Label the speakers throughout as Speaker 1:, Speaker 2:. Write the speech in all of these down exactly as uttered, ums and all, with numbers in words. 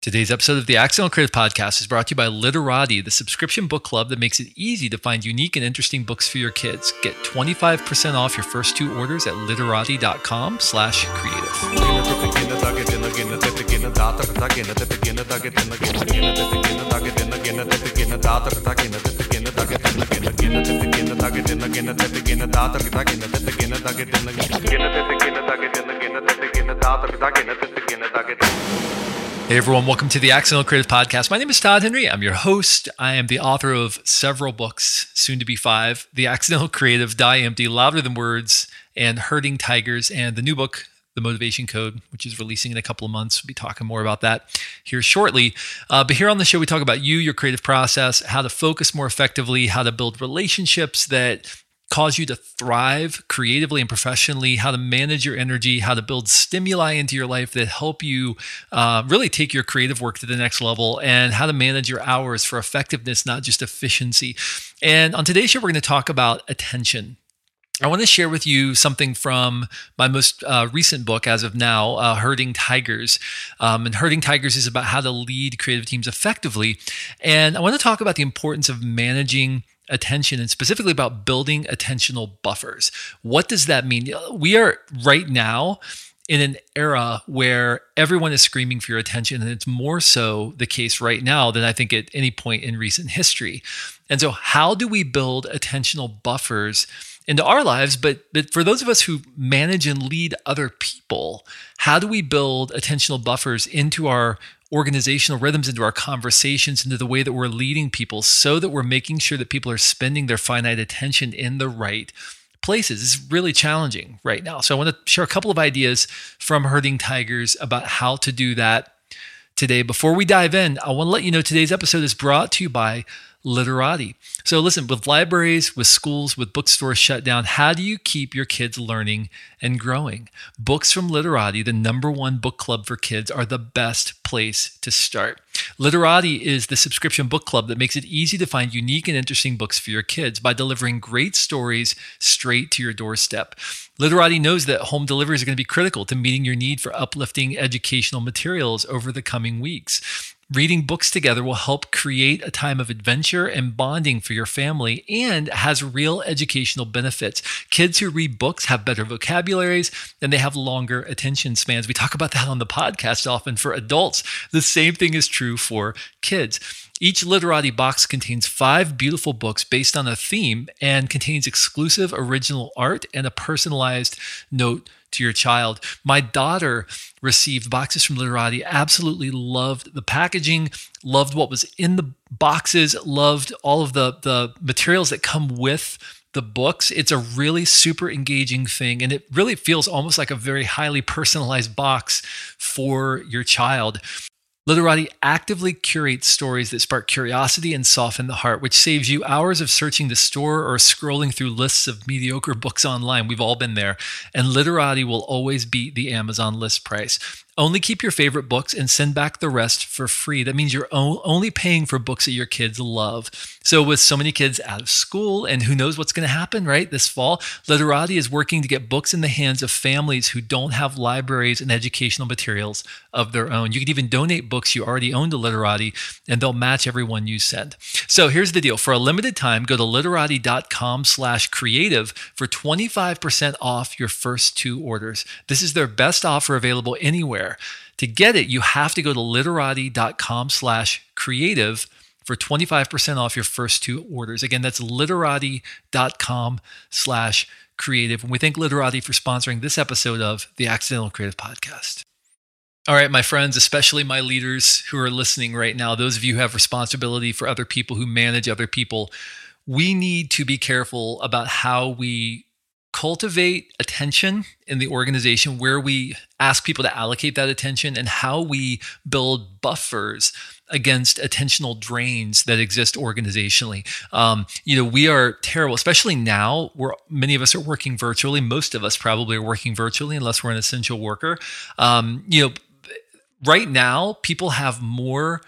Speaker 1: Today's episode of the Accidental Creative Podcast is brought to you by Literati, the subscription book club that makes it easy to find unique and interesting books for your kids. Get twenty-five percent off your first two orders at literati.com slash creative. Hey everyone, welcome to the Accidental Creative Podcast. My name is Todd Henry. I'm your host. I am the author of several books, soon to be five, The Accidental Creative, Die Empty, Louder Than Words, and Herding Tigers, and the new book, The Motivation Code, which is releasing in a couple of months. We'll be talking more about that here shortly. Uh, but here on the show, we talk about you, your creative process, how to focus more effectively, how to build relationships that cause you to thrive creatively and professionally, how to manage your energy, how to build stimuli into your life that help you uh, really take your creative work to the next level, and how to manage your hours for effectiveness, not just efficiency. And on today's show, we're going to talk about attention. I want to share with you something from my most uh, recent book as of now, uh, Herding Tigers. Um, and Herding Tigers is about how to lead creative teams effectively. And I want to talk about the importance of managing attention, and specifically about building attentional buffers. What does that mean? We are right now in an era where everyone is screaming for your attention, and it's more so the case right now than I think at any point in recent history. And so how do we build attentional buffers into our lives? But, but for those of us who manage and lead other people, how do we build attentional buffers into our organizational rhythms, into our conversations, into the way that we're leading people, so that we're making sure that people are spending their finite attention in the right places? It's really challenging right now. So I want to share a couple of ideas from Herding Tigers about how to do that today. Before we dive in, I want to let you know today's episode is brought to you by Literati. So listen, with libraries, with schools, with bookstores shut down, how do you keep your kids learning and growing? Books from Literati, the number one book club for kids, are the best place to start. Literati is the subscription book club that makes it easy to find unique and interesting books for your kids by delivering great stories straight to your doorstep. Literati knows that home deliveries are going to be critical to meeting your need for uplifting educational materials over the coming weeks. Reading books together will help create a time of adventure and bonding for your family, and has real educational benefits. Kids who read books have better vocabularies, and they have longer attention spans. We talk about that on the podcast often for adults. The same thing is true for kids. Each Literati box contains five beautiful books based on a theme, and contains exclusive original art and a personalized note to your child. My daughter received boxes from Literati, absolutely loved the packaging, loved what was in the boxes, loved all of the, the materials that come with the books. It's a really super engaging thing, and it really feels almost like a very highly personalized box for your child. Literati actively curates stories that spark curiosity and soften the heart, which saves you hours of searching the store or scrolling through lists of mediocre books online. We've all been there. And Literati will always beat the Amazon list price. Only keep your favorite books and send back the rest for free. That means you're only paying for books that your kids love. So with so many kids out of school, and who knows what's going to happen, right, this fall, Literati is working to get books in the hands of families who don't have libraries and educational materials of their own. You can even donate books you already own to Literati, and they'll match every one you send. So here's the deal. For a limited time, go to literati.com slash creative for twenty-five percent off your first two orders. This is their best offer available anywhere. To get it, you have to go to literati.com slash creative for twenty-five percent off your first two orders. Again, that's literati.com slash creative. And we thank Literati for sponsoring this episode of the Accidental Creative Podcast. All right, my friends, especially my leaders who are listening right now, those of you who have responsibility for other people, who manage other people, we need to be careful about how we cultivate attention in the organization, where we ask people to allocate that attention, and how we build buffers against attentional drains that exist organizationally. Um, you know, we are terrible, especially now where many of us are working virtually. Most of us probably are working virtually unless we're an essential worker. Um, you know, right now, people have more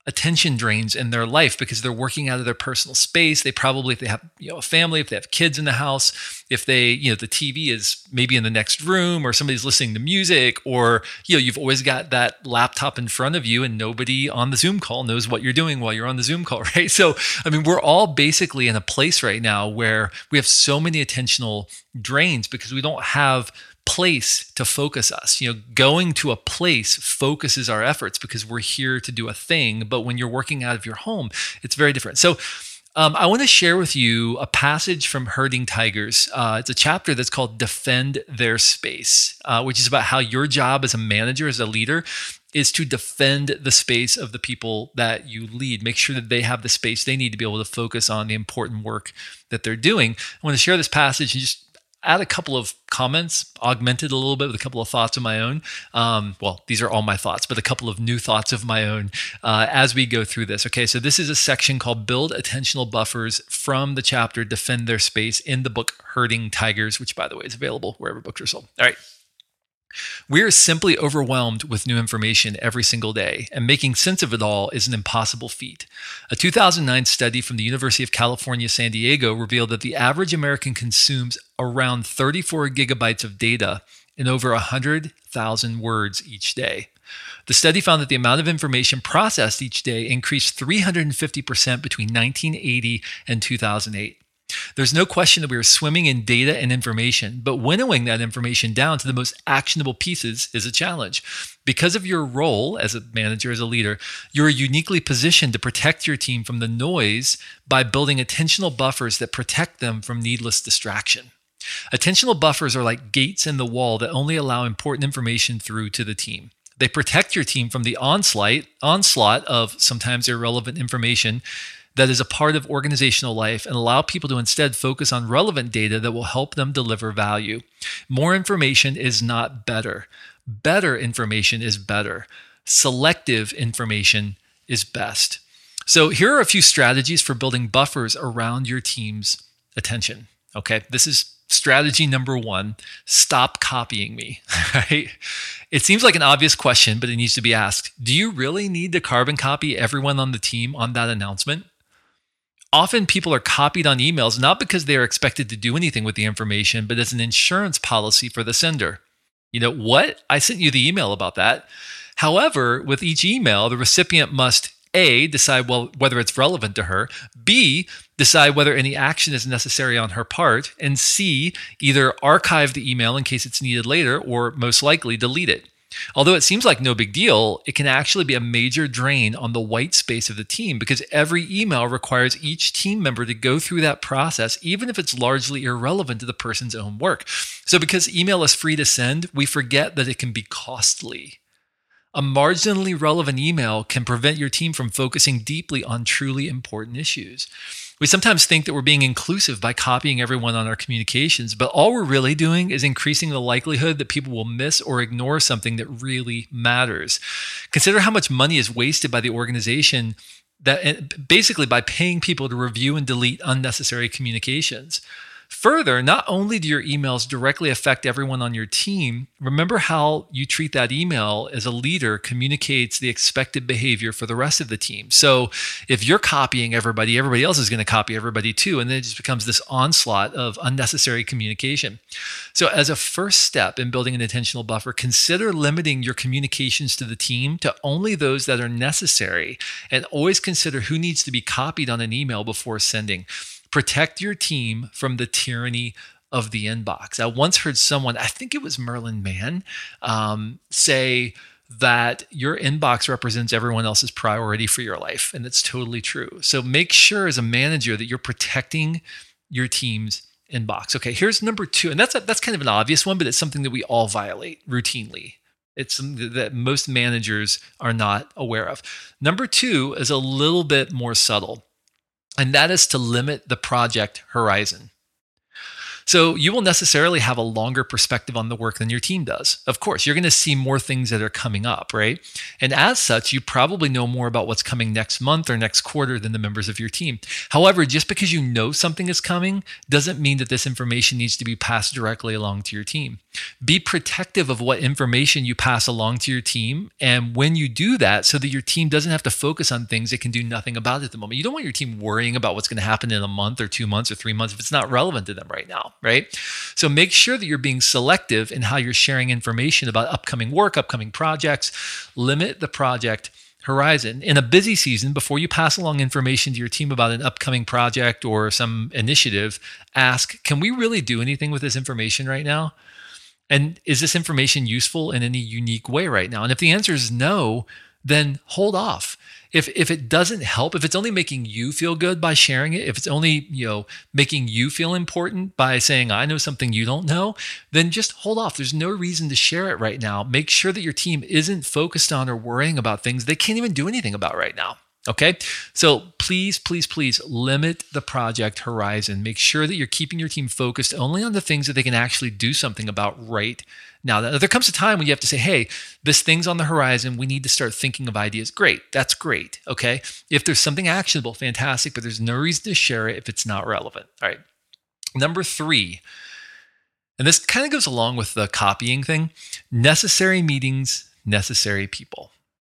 Speaker 1: attention drains in their life because they're working out of their personal space. They probably, if they have, you know, a family, if they have kids in the house, if they, you know, the T V is maybe in the next room or somebody's listening to music, or, you know, you've always got that laptop in front of you and nobody on the Zoom call knows what you're doing while you're on the Zoom call, right? So, I mean, we're all basically in a place right now where we have so many attentional drains because we don't have place to focus us. You know, going to a place focuses our efforts because we're here to do a thing. But when you're working out of your home, it's very different. So um, I want to share with you a passage from Herding Tigers. Uh, it's a chapter that's called Defend Their Space, uh, which is about how your job as a manager, as a leader, is to defend the space of the people that you lead. Make sure that they have the space they need to be able to focus on the important work that they're doing. I want to share this passage and just add a couple of comments, augmented a little bit with a couple of thoughts of my own. Um, well, these are all my thoughts, but a couple of new thoughts of my own uh, as we go through this. Okay, so this is a section called Build Attentional Buffers from the chapter Defend Their Space in the book Herding Tigers, which, by the way, is available wherever books are sold. All right. We are simply overwhelmed with new information every single day, and making sense of it all is an impossible feat. A two thousand nine study from the University of California, San Diego revealed that the average American consumes around thirty-four gigabytes of data in over one hundred thousand words each day. The study found that the amount of information processed each day increased three hundred fifty percent between nineteen eighty and two thousand eight. There's no question that we are swimming in data and information, but winnowing that information down to the most actionable pieces is a challenge. Because of your role as a manager, as a leader, you're uniquely positioned to protect your team from the noise by building attentional buffers that protect them from needless distraction. Attentional buffers are like gates in the wall that only allow important information through to the team. They protect your team from the onslaught, onslaught of sometimes irrelevant information that is a part of organizational life, and allow people to instead focus on relevant data that will help them deliver value. More information is not better. Better information is better. Selective information is best. So here are a few strategies for building buffers around your team's attention. Okay, this is strategy number one. Stop copying me. Right? It seems like an obvious question, but it needs to be asked. Do you really need to carbon copy everyone on the team on that announcement? Often people are copied on emails, not because they are expected to do anything with the information, but as an insurance policy for the sender. You know, what? I sent you the email about that. However, with each email, the recipient must A, decide well whether it's relevant to her, B, decide whether any action is necessary on her part, and C, either archive the email in case it's needed later, or most likely delete it. Although it seems like no big deal, it can actually be a major drain on the white space of the team because every email requires each team member to go through that process, even if it's largely irrelevant to the person's own work. So because email is free to send, we forget that it can be costly. A marginally relevant email can prevent your team from focusing deeply on truly important issues. We sometimes think that we're being inclusive by copying everyone on our communications, but all we're really doing is increasing the likelihood that people will miss or ignore something that really matters. Consider how much money is wasted by the organization that basically by paying people to review and delete unnecessary communications. Further, not only do your emails directly affect everyone on your team, remember how you treat that email as a leader communicates the expected behavior for the rest of the team. So if you're copying everybody, everybody else is going to copy everybody too, and then it just becomes this onslaught of unnecessary communication. So as a first step in building an attentional buffer, consider limiting your communications to the team to only those that are necessary, and always consider who needs to be copied on an email before sending. Protect your team from the tyranny of the inbox. I once heard someone, I think it was Merlin Mann, um, say that your inbox represents everyone else's priority for your life. And it's totally true. So make sure as a manager that you're protecting your team's inbox. Okay, here's number two. And that's a, that's kind of an obvious one, but it's something that we all violate routinely. It's something that most managers are not aware of. Number two is a little bit more subtle. And that is to limit the project horizon. So you will necessarily have a longer perspective on the work than your team does. Of course, you're going to see more things that are coming up, right? And as such, you probably know more about what's coming next month or next quarter than the members of your team. However, just because you know something is coming doesn't mean that this information needs to be passed directly along to your team. Be protective of what information you pass along to your team. And when you do that, so that your team doesn't have to focus on things it can do nothing about at the moment. You don't want your team worrying about what's going to happen in a month or two months or three months if it's not relevant to them right now, right? So make sure that you're being selective in how you're sharing information about upcoming work, upcoming projects. Limit the project horizon. In a busy season, before you pass along information to your team about an upcoming project or some initiative, ask, can we really do anything with this information right now? And is this information useful in any unique way right now? And if the answer is no, then hold off. If if it doesn't help, if it's only making you feel good by sharing it, if it's only, you know, making you feel important by saying, I know something you don't know, then just hold off. There's no reason to share it right now. Make sure that your team isn't focused on or worrying about things they can't even do anything about right now. Okay, so please, please, please limit the project horizon. Make sure that you're keeping your team focused only on the things that they can actually do something about right now. There comes a time when you have to say, hey, this thing's on the horizon. We need to start thinking of ideas. Great, that's great, okay? If there's something actionable, fantastic, but there's no reason to share it if it's not relevant. All right, number three, and this kind of goes along with the copying thing, necessary meetings, necessary people.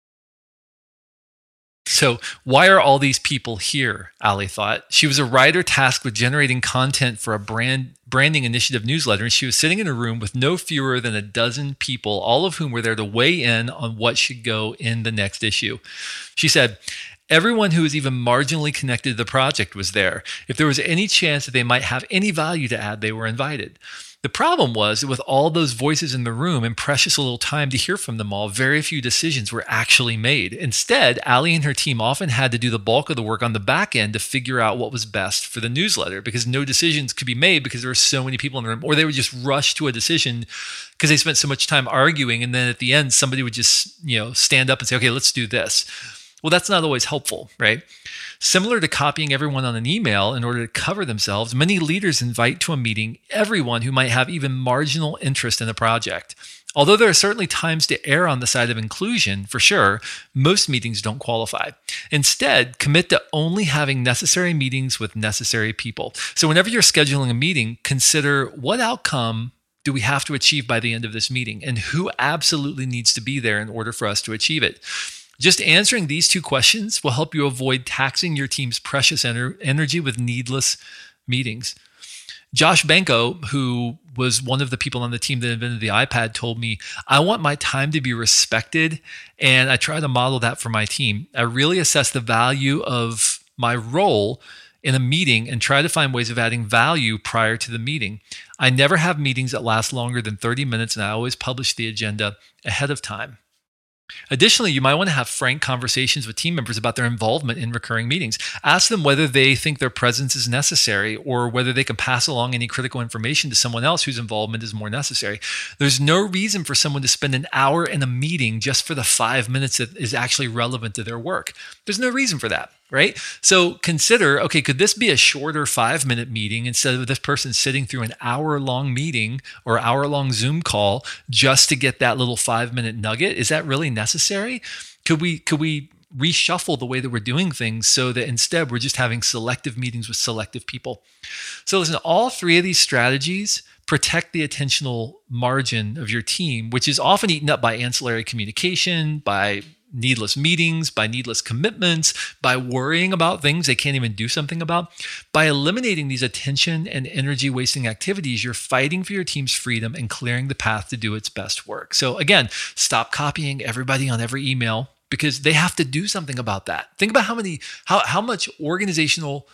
Speaker 1: So why are all these people here? Ali thought. She was a writer tasked with generating content for a brand branding initiative newsletter, and she was sitting in a room with no fewer than a dozen people, all of whom were there to weigh in on what should go in the next issue. She said, everyone who was even marginally connected to the project was there. If there was any chance that they might have any value to add, they were invited. The problem was that with all those voices in the room and precious little time to hear from them all, very few decisions were actually made. Instead, Ali and her team often had to do the bulk of the work on the back end to figure out what was best for the newsletter, because no decisions could be made because there were so many people in the room, or they would just rush to a decision because they spent so much time arguing, and then at the end, somebody would just, you know, stand up and say, okay, let's do this. Well, that's not always helpful, right? Similar to copying everyone on an email in order to cover themselves, many leaders invite to a meeting everyone who might have even marginal interest in the project. Although there are certainly times to err on the side of inclusion, for sure, most meetings don't qualify. Instead, commit to only having necessary meetings with necessary people. So whenever you're scheduling a meeting, consider what outcome do we have to achieve by the end of this meeting, and who absolutely needs to be there in order for us to achieve it. Just answering these two questions will help you avoid taxing your team's precious ener- energy with needless meetings. Josh Banco, who was one of the people on the team that invented the iPad, told me, I want my time to be respected, and I try to model that for my team. I really assess the value of my role in a meeting and try to find ways of adding value prior to the meeting. I never have meetings that last longer than thirty minutes, and I always publish the agenda ahead of time. Additionally, you might want to have frank conversations with team members about their involvement in recurring meetings. Ask them whether they think their presence is necessary or whether they can pass along any critical information to someone else whose involvement is more necessary. There's no reason for someone to spend an hour in a meeting just for the five minutes that is actually relevant to their work. There's no reason for that, right? So consider, okay, could this be a shorter five-minute meeting instead of this person sitting through an hour-long meeting or hour-long Zoom call just to get that little five-minute nugget? Is that really necessary? Could we could we reshuffle the way that we're doing things so that instead we're just having selective meetings with selective people? So listen, all three of these strategies protect the attentional margin of your team, which is often eaten up by ancillary communication, by needless meetings, by needless commitments, by worrying about things they can't even do something about. By eliminating these attention and energy wasting activities, you're fighting for your team's freedom and clearing the path to do its best work. So again, stop copying everybody on every email because they have to do something about that. Think about how many, how, how much organizational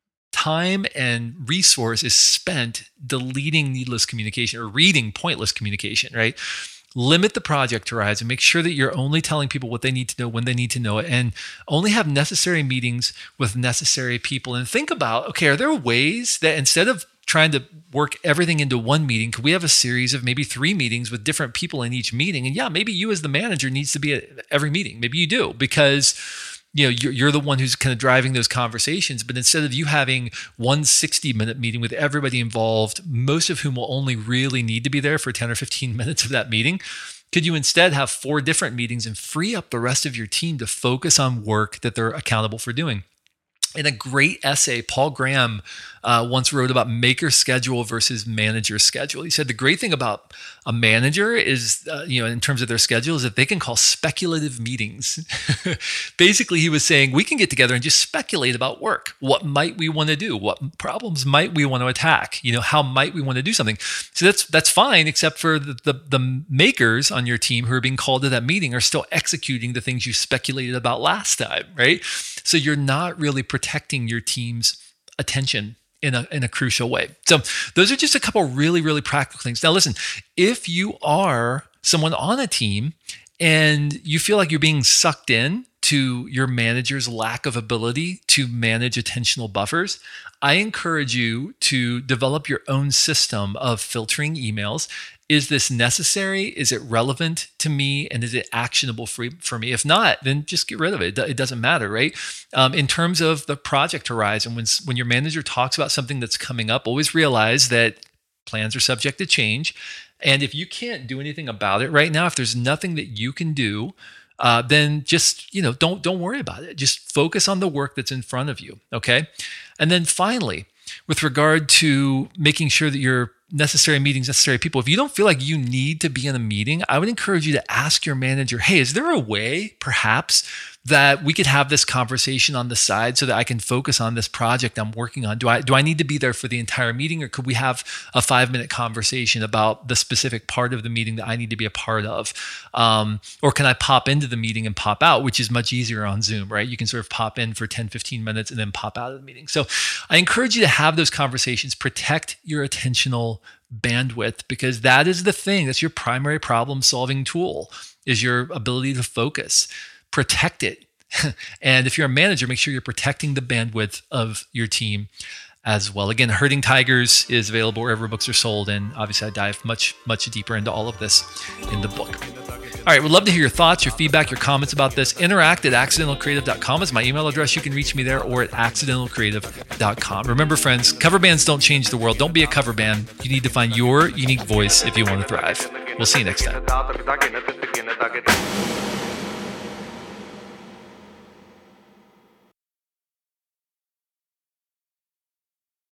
Speaker 1: time and resource is spent deleting needless communication or reading pointless communication, right? Limit the project horizon. Make sure that you're only telling people what they need to know when they need to know it, and only have necessary meetings with necessary people. And think about, okay, are there ways that instead of trying to work everything into one meeting, could we have a series of maybe three meetings with different people in each meeting? And yeah, maybe you as the manager needs to be at every meeting. Maybe you do, because you know, you're, you're the one who's kind of driving those conversations. But instead of you having one sixty minute meeting with everybody involved, most of whom will only really need to be there for ten or fifteen minutes of that meeting, could you instead have four different meetings and free up the rest of your team to focus on work that they're accountable for doing? In a great essay, Paul Graham uh, once wrote about maker schedule versus manager schedule. He said the great thing about a manager is, uh, you know, in terms of their schedule, is that they can call speculative meetings. Basically, he was saying we can get together and just speculate about work. What might we want to do? What problems might we want to attack? You know, how might we want to do something? So that's that's fine, except for the, the the makers on your team who are being called to that meeting are still executing the things you speculated about last time, right? So you're not really protecting your team's attention in a in a crucial way. So those are just a couple really, really practical things. Now, listen, if you are someone on a team and you feel like you're being sucked in to your manager's lack of ability to manage attentional buffers, I encourage you to develop your own system of filtering emails. Is this necessary? Is it relevant to me? And is it actionable for, for me? If not, then just get rid of it. It doesn't matter, right? Um, in terms of the project horizon, when, when your manager talks about something that's coming up, always realize that plans are subject to change. And if you can't do anything about it right now, if there's nothing that you can do, uh, then just, you know, don't, don't worry about it. Just focus on the work that's in front of you, okay? And then finally, with regard to making sure that your necessary meetings, necessary people, if you don't feel like you need to be in a meeting, I would encourage you to ask your manager, hey, is there a way perhaps that we could have this conversation on the side so that I can focus on this project I'm working on? Do I do I need to be there for the entire meeting, or could we have a five minute conversation about the specific part of the meeting that I need to be a part of? Um, or can I pop into the meeting and pop out, which is much easier on Zoom, right? You can sort of pop in for ten, fifteen minutes and then pop out of the meeting. So I encourage you to have those conversations, protect your attentional bandwidth, because that is the thing. That's your primary problem solving tool, is your ability to focus. Protect it. And if you're a manager, make sure you're protecting the bandwidth of your team as well. Again, Herding Tigers is available wherever books are sold. And obviously I dive much, much deeper into all of this in the book. All right, we'd love to hear your thoughts, your feedback, your comments about this. Interact at accidental creative dot com is my email address. You can reach me there, or at accidental creative dot com. Remember, friends, cover bands don't change the world. Don't be a cover band. You need to find your unique voice if you want to thrive. We'll see you next time.